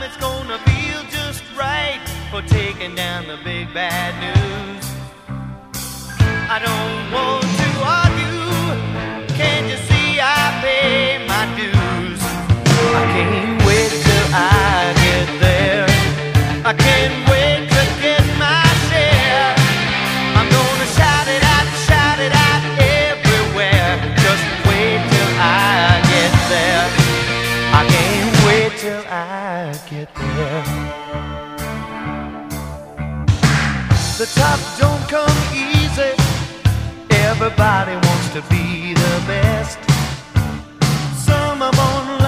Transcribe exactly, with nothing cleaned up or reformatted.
it's gonna feel just right for taking down the big bad news. I don't want to argue. Can't you see I pay my dues? I can't wait till I get there. I can't wait to get my share. I'm gonna shout it out, shout it out everywhere. Just wait till I get there. I can't wait till I get there. The top don't come easy. Everybody wants to be the best. Some are born